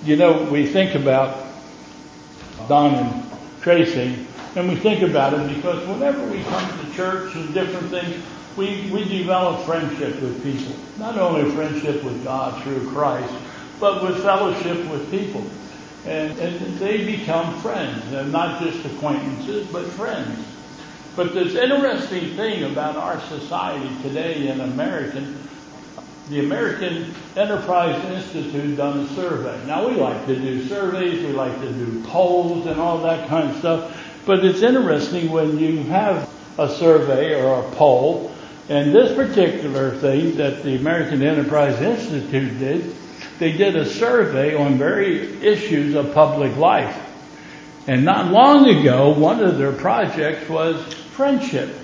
You know, we think about Don and Tracy, and we think about it because whenever we come to church and different things, we develop friendship with people. Not only friendship with God through Christ, but with fellowship with people. And they become friends, and not just acquaintances, but friends. But this interesting thing about our society today in the American Enterprise Institute done a survey. Now, we like to do surveys, we like to do polls and all that kind of stuff, but it's interesting when you have a survey or a poll, and this particular thing that the American Enterprise Institute did, they did a survey on various issues of public life. And not long ago, one of their projects was friendship.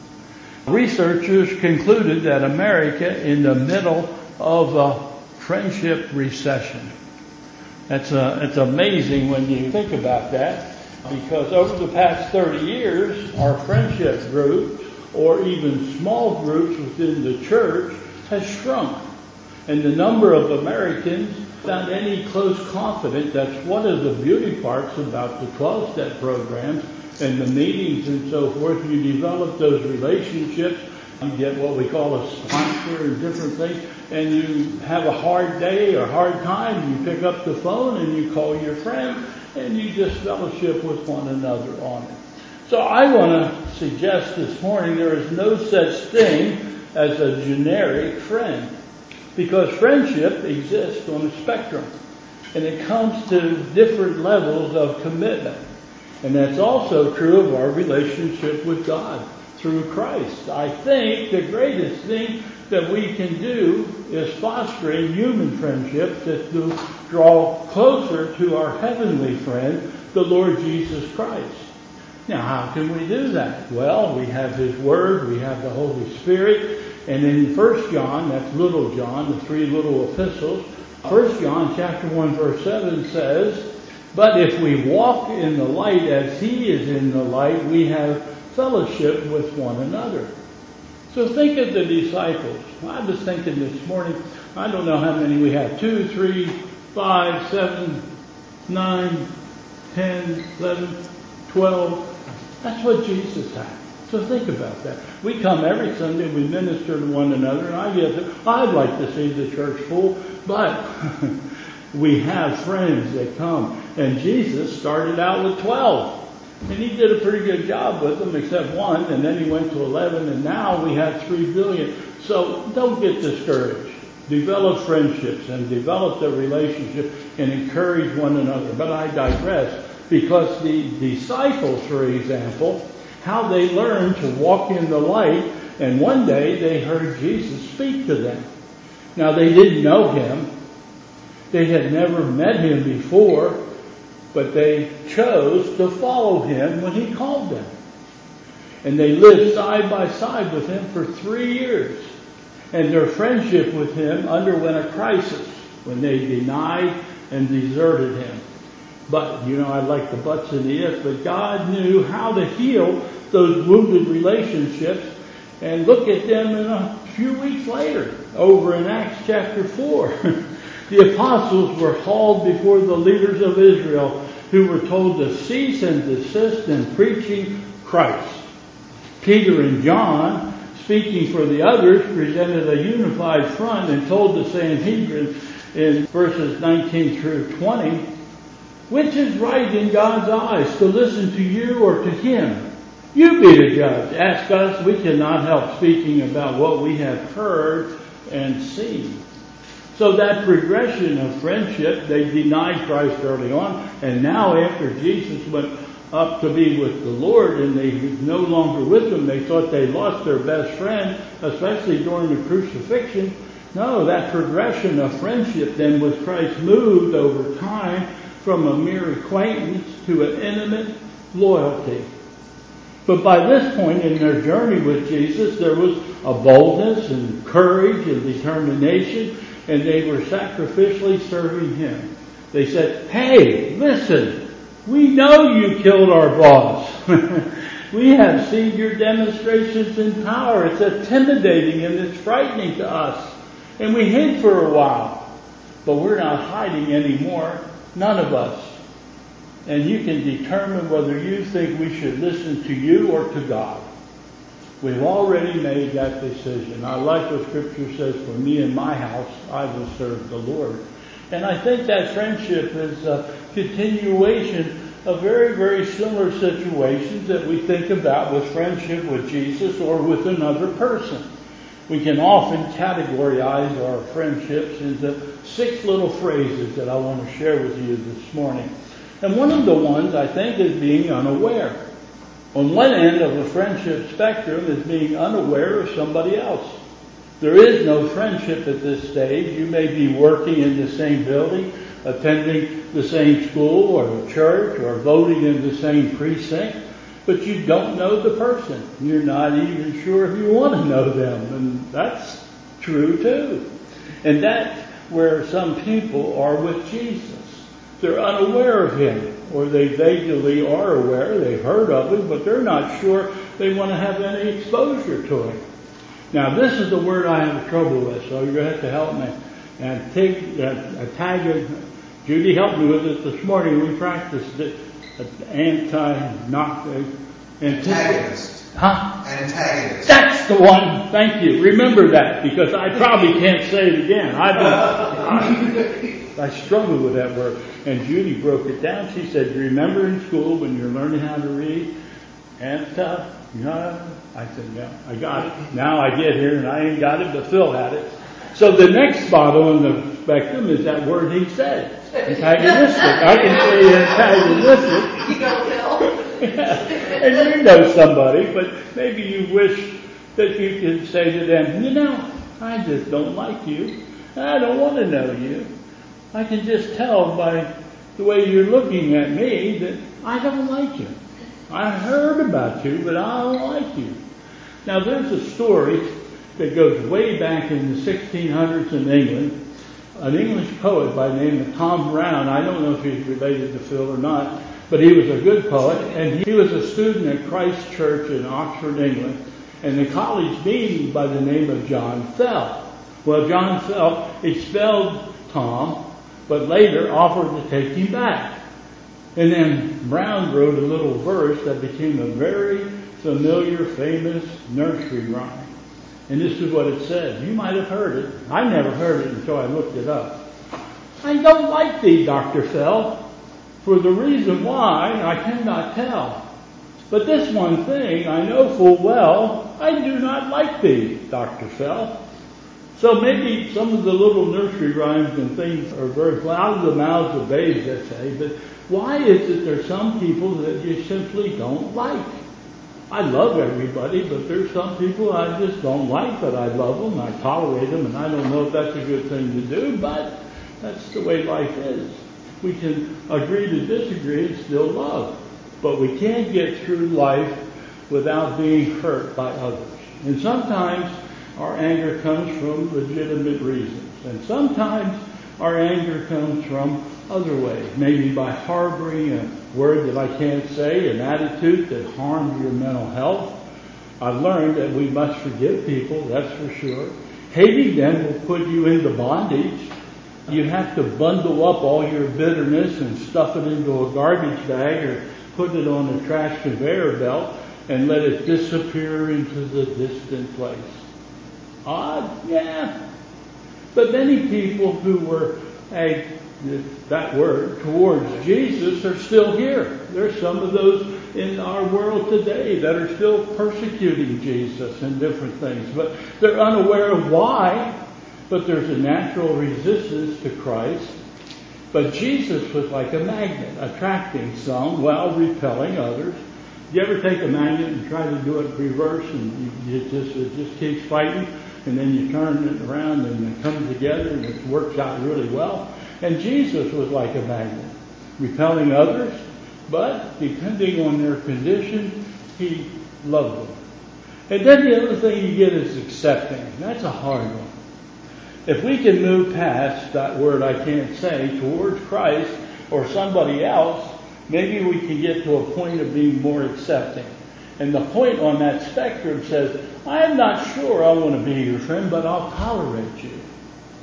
Researchers concluded that America in the middle of a friendship recession. It's amazing when you think about that, because over the past 30 years, our friendship groups, or even small groups within the church, has shrunk. And the number of Americans, without any close confidence, that's one of the beauty parts about the 12-step programs and the meetings and so forth. You develop those relationships. You get what we call a sponsor and different things. And you have a hard day or hard time. You pick up the phone and you call your friend and you just fellowship with one another on it. So I want to suggest this morning there is no such thing as a generic friend. Because friendship exists on a spectrum. And it comes to different levels of commitment. And that's also true of our relationship with God through Christ. I think the greatest thing that we can do is fostering human friendships that to draw closer to our heavenly friend, the Lord Jesus Christ. Now, how can we do that? Well, we have His Word, we have the Holy Spirit, and in 1 John, that's little John, the three little epistles, 1 John chapter 1 verse 7 says, "But if we walk in the light as He is in the light, we have fellowship with one another." So think of the disciples. I was thinking this morning, I don't know how many we have, 2, 3, 5, 7, 9, 10, 11, 12. That's what Jesus had. So think about that. We come every Sunday, we minister to one another, and I'd like to see the church full, but we have friends that come. And Jesus started out with 12. And He did a pretty good job with them, except one, and then He went to 11, and now we have 3 billion. So don't get discouraged. Develop friendships and develop the relationship and encourage one another. But I digress, because the disciples, for example, how they learned to walk in the light, and one day they heard Jesus speak to them. Now they didn't know Him. They had never met Him before, but they chose to follow Him when He called them. And they lived side by side with Him for 3 years. And their friendship with Him underwent a crisis when they denied and deserted Him. But, I like the buts and the ifs, but God knew how to heal those wounded relationships. And look at them in a few weeks later, over in Acts chapter 4. The apostles were hauled before the leaders of Israel, who were told to cease and desist in preaching Christ. Peter and John, speaking for the others, presented a unified front and told the Sanhedrin in verses 19 through 20, "Which is right in God's eyes, to listen to you or to Him? You be the judge. Ask us, we cannot help speaking about what we have heard and seen." So that progression of friendship, they denied Christ early on, and now after Jesus went up to be with the Lord and they were no longer with Him, they thought they lost their best friend, especially during the crucifixion. No, that progression of friendship then with Christ moved over time from a mere acquaintance to an intimate loyalty. But by this point in their journey with Jesus, there was a boldness and courage and determination, and they were sacrificially serving Him. They said, "Hey, listen, we know you killed our boss. We have seen your demonstrations in power. It's intimidating and it's frightening to us. And we hid for a while. but we're not hiding anymore. None of us. And you can determine whether you think we should listen to you or to God. We've already made that decision. I like what Scripture says, for me and my house, I will serve the Lord. And I think that friendship is a continuation of very, very similar situations that we think about with friendship with Jesus or with another person. We can often categorize our friendships into 6 little phrases that I want to share with you this morning. And one of the ones, I think, is being unaware. On one end of the friendship spectrum is being unaware of somebody else. There is no friendship at this stage. You may be working in the same building, attending the same school or church, or voting in the same precinct, but you don't know the person. You're not even sure if you want to know them, and that's true too. And that's where some people are with Jesus. They're unaware of Him, or they vaguely are aware, they've heard of Him, but they're not sure they want to have any exposure to Him. Now, this is the word I have trouble with, so you're going to have to help me. And Judy helped me with it this morning. We practiced it. Antagonist. Huh? Antagonist. That's the one. Thank you. Remember that, because I probably can't say it again. I struggle with that word. And Judy broke it down. She said, remember in school when you're learning how to read? I said, yeah, I got it. Now I get here and I ain't got it, but Phil had it. So the next spot on the spectrum is that word he said. Antagonistic. I can say antagonistic. You know Phil. And you know somebody, but maybe you wish that you could say to them, I just don't like you. I don't want to know you. I can just tell by the way you're looking at me that I don't like you. I heard about you, but I don't like you. Now, there's a story that goes way back in the 1600s in England. An English poet by the name of Tom Brown. I don't know if he's related to Phil or not, but he was a good poet, and he was a student at Christ Church in Oxford, England, and the college dean by the name of John Fell. Well, John Fell expelled Tom, but later offered to take him back. And then Brown wrote a little verse that became a very familiar, famous nursery rhyme. And this is what it said. You might have heard it. I never heard it until I looked it up. I don't like thee, Dr. Fell. For the reason why, I cannot tell. But this one thing I know full well, I do not like thee, Dr. Fell. So maybe some of the little nursery rhymes and things are very out of the mouths of babes, they say, but why is it there's some people that you simply don't like? I love everybody, but there's some people I just don't like, but I love them, I tolerate them, and I don't know if that's a good thing to do, but that's the way life is. We can agree to disagree and still love, but we can't get through life without being hurt by others. And sometimes our anger comes from legitimate reasons, and sometimes our anger comes from other ways, maybe by harboring a word that I can't say, an attitude that harms your mental health. I've learned that we must forgive people, that's for sure. Hating them will put you into bondage. You have to bundle up all your bitterness and stuff it into a garbage bag or put it on a trash conveyor belt and let it disappear into the distant place. Odd? Yeah. But many people who were that word towards Jesus are still here. There's some of those in our world today that are still persecuting Jesus and different things, but they're unaware of why. But there's a natural resistance to Christ. But Jesus was like a magnet, attracting some while repelling others. You ever take a magnet and try to do it reverse, and it just keeps fighting, and then you turn it around and it comes together and it works out really well? And Jesus was like a magnet, repelling others, but depending on their condition, He loved them. And then the other thing you get is accepting. That's a hard one. If we can move past that word I can't say towards Christ or somebody else, maybe we can get to a point of being more accepting. And the point on that spectrum says, I'm not sure I want to be your friend, but I'll tolerate you.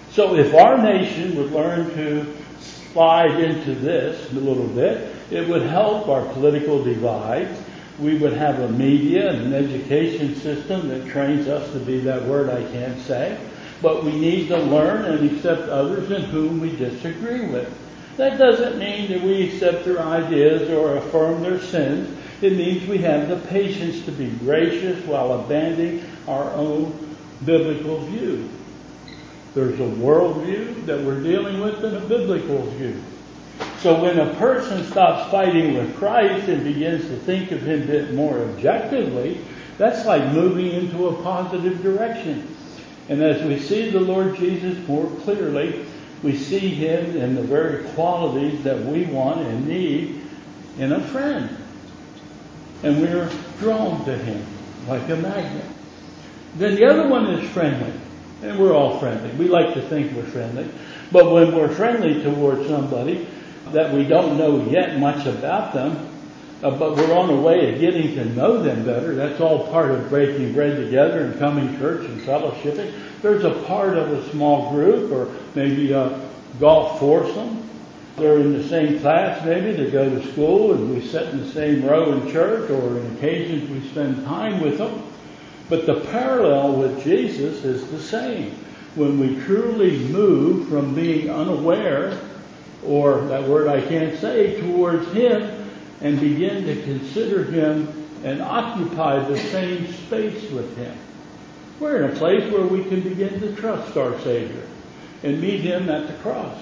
So if our nation would learn to slide into this a little bit, it would help our political divides. We would have a media and an education system that trains us to be that word I can't say. But we need to learn and accept others in whom we disagree with. That doesn't mean that we accept their ideas or affirm their sins. It means we have the patience to be gracious while abandoning our own biblical view. There's a worldview that we're dealing with and a biblical view. So when a person stops fighting with Christ and begins to think of Him a bit more objectively, that's like moving into a positive direction. And as we see the Lord Jesus more clearly, we see Him in the very qualities that we want and need in a friend. And we're drawn to Him like a magnet. Then the other one is friendly. And we're all friendly. We like to think we're friendly. But when we're friendly towards somebody that we don't know yet much about them, but we're on the way of getting to know them better, that's all part of breaking bread together and coming to church and fellowshipping. There's a part of a small group or maybe a golf foursome. They're in the same class maybe, they go to school and we sit in the same row in church, or on occasions we spend time with them. But the parallel with Jesus is the same. When we truly move from being unaware, or that word I can't say, towards Him and begin to consider Him and occupy the same space with Him. We're in a place where we can begin to trust our Savior and meet Him at the cross.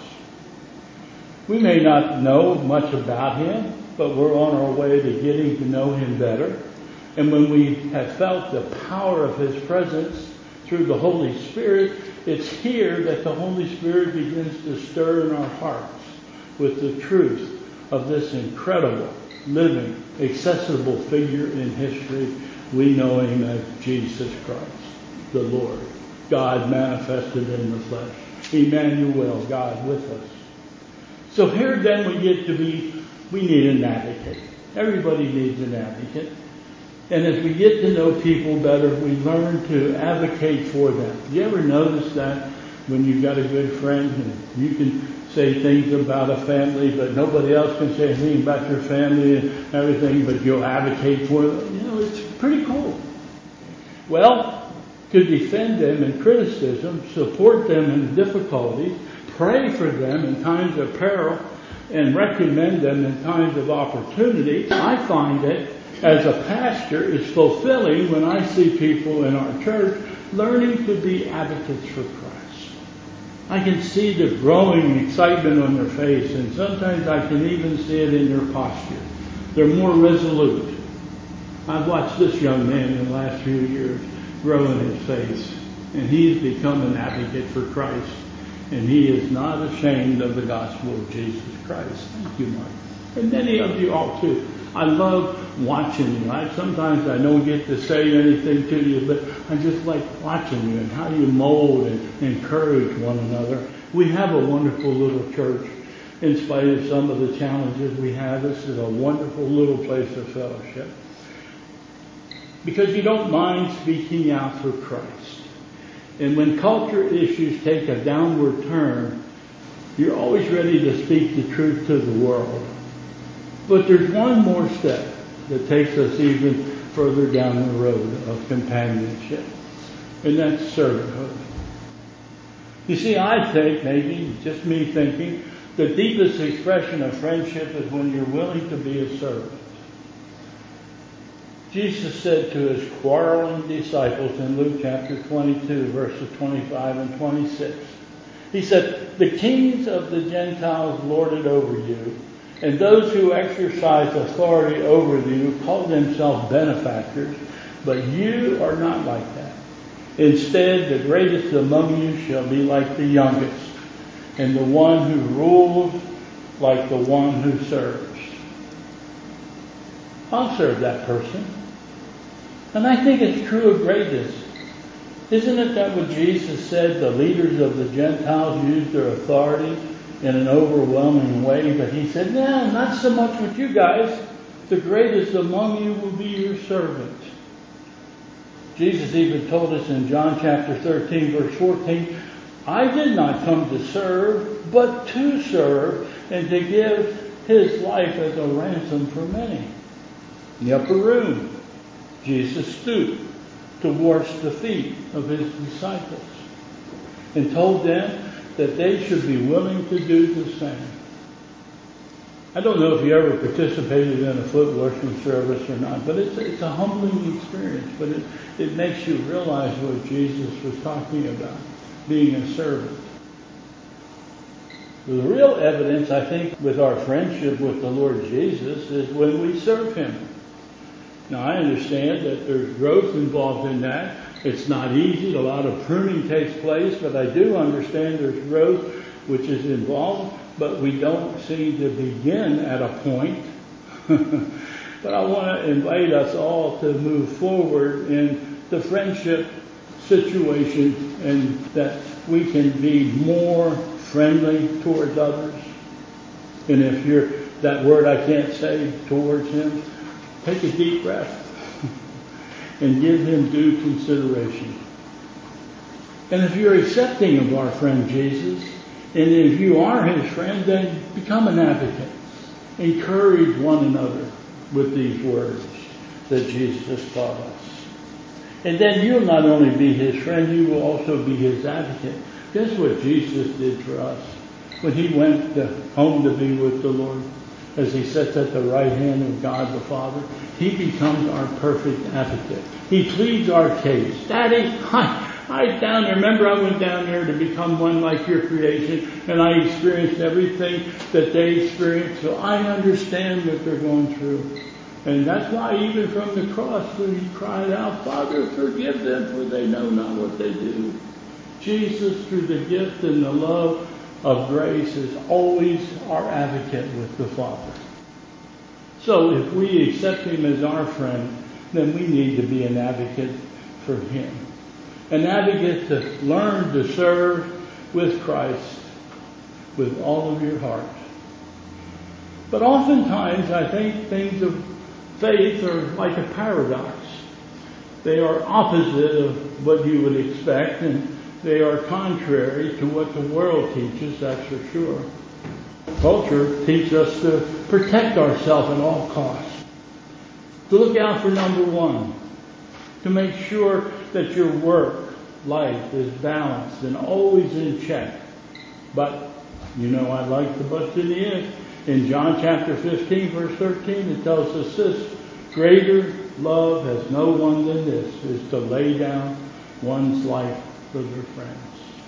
We may not know much about Him, but we're on our way to getting to know Him better. And when we have felt the power of His presence through the Holy Spirit, it's here that the Holy Spirit begins to stir in our hearts with the truth of this incredible, living, accessible figure in history. We know Him as Jesus Christ, the Lord, God manifested in the flesh. Emmanuel, God with us. So here then we need an advocate. Everybody needs an advocate. And as we get to know people better, we learn to advocate for them. Do you ever notice that when you've got a good friend and you can say things about a family, but nobody else can say anything about your family and everything, but you'll advocate for them? You know, it's pretty cool. Well, to defend them in criticism, support them in difficulties, pray for them in times of peril, and recommend them in times of opportunity, I find it as a pastor, it's fulfilling when I see people in our church learning to be advocates for Christ. I can see the growing excitement on their face, and sometimes I can even see it in their posture. They're more resolute. I've watched this young man in the last few years grow in his faith, and he's become an advocate for Christ, and he is not ashamed of the gospel of Jesus Christ. Thank you, Mark. And many of you all too. I love watching you. Sometimes I don't get to say anything to you, but I just like watching you and how you mold and encourage one another. We have a wonderful little church. In spite of some of the challenges we have, this is a wonderful little place of fellowship. Because you don't mind speaking out for Christ. And when culture issues take a downward turn, you're always ready to speak the truth to the world. But there's one more step that takes us even further down the road of companionship, and that's servanthood. You see, I think, maybe just me thinking, the deepest expression of friendship is when you're willing to be a servant. Jesus said to His quarreling disciples in Luke chapter 22, verses 25 and 26, He said, "The kings of the Gentiles lord it over you, and those who exercise authority over you call themselves benefactors, but you are not like that. Instead, the greatest among you shall be like the youngest, and the one who rules like the one who serves." I'll serve that person. And I think it's true of greatness. Isn't it that what Jesus said, the leaders of the Gentiles used their authority in an overwhelming way, but He said, no, not so much with you guys. The greatest among you will be your servant. Jesus even told us in John chapter 13, verse 14, I did not come to serve, but to serve, and to give his life as a ransom for many. In the upper room, Jesus stooped to wash the feet of his disciples and told them that they should be willing to do the same. I don't know if you ever participated in a foot washing service or not, but it's a humbling experience. But it makes you realize what Jesus was talking about, being a servant. The real evidence, I think, with our friendship with the Lord Jesus is when we serve him. Now, I understand that there's growth involved in that. It's not easy. A lot of pruning takes place, but I do understand there's growth which is involved, but we don't seem to begin at a point. But I want to invite us all to move forward in the friendship situation, and that we can be more friendly towards others. And if you're that word I can't say, towards him, take a deep breath and give him due consideration. And if you're accepting of our friend Jesus, and if you are his friend, then become an advocate. Encourage one another with these words that Jesus taught us. And then you'll not only be his friend, you will also be his advocate. Guess what Jesus did for us when he went home to be with the Lord? As he sits at the right hand of God the Father, he becomes our perfect advocate. He pleads our case. Daddy, I down there. Remember, I went down there to become one like your creation, and I experienced everything that they experienced, so I understand what they're going through. And that's why even from the cross, when he cried out, Father, forgive them, for they know not what they do. Jesus, through the gift and the love of grace, is always our advocate with the Father. So if we accept him as our friend, then we need to be an advocate for him. An advocate to learn to serve with Christ with all of your heart. But oftentimes I think things of faith are like a paradox. They are opposite of what you would expect, and they are contrary to what the world teaches, that's for sure. Culture teaches us to protect ourselves at all costs. To look out for number one. To make sure that your work life is balanced and always in check. But, I like the but in the end. In John chapter 15, verse 13, it tells us this: greater love has no one than this, is to lay down one's life for their friends.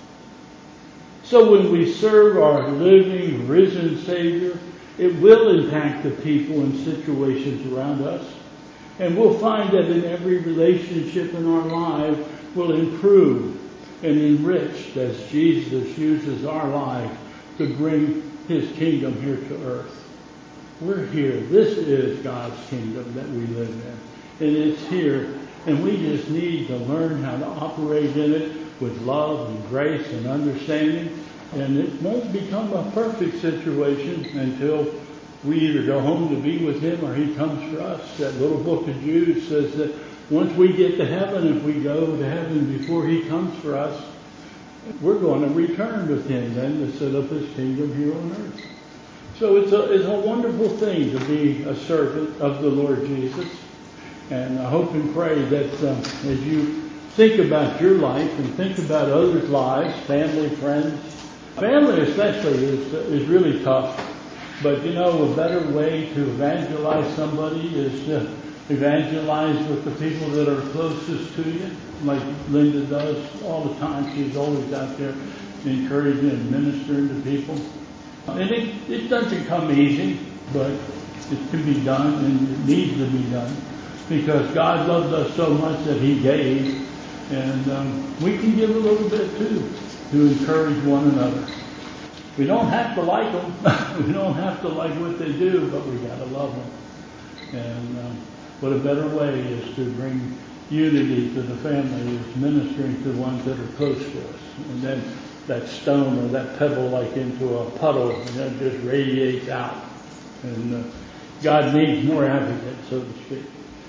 So when we serve our living, risen Savior, it will impact the people and situations around us. And we'll find that in every relationship in our lives will improve and enrich as Jesus uses our life to bring his kingdom here to earth. We're here. This is God's kingdom that we live in. And it's here. And we just need to learn how to operate in it with love and grace and understanding. And it won't become a perfect situation until we either go home to be with him or he comes for us. That little book of Jude says that once we get to heaven, if we go to heaven before he comes for us, we're going to return with him then to set up his kingdom here on earth. So it's a wonderful thing to be a servant of the Lord Jesus. And I hope and pray that as you think about your life and think about others' lives, family, friends, family especially is really tough. But a better way to evangelize somebody is to evangelize with the people that are closest to you, like Linda does all the time. She's always out there encouraging and ministering to people. And it doesn't come easy, but it can be done and it needs to be done because God loved us so much that he gave. And we can give a little bit too to encourage one another. We don't have to like them. We don't have to like what they do, but we got to love them. And what a better way is to bring unity to the family is ministering to the ones that are close to us. And then that stone or that pebble like into a puddle, and it just radiates out. And God needs more advocates, so to speak.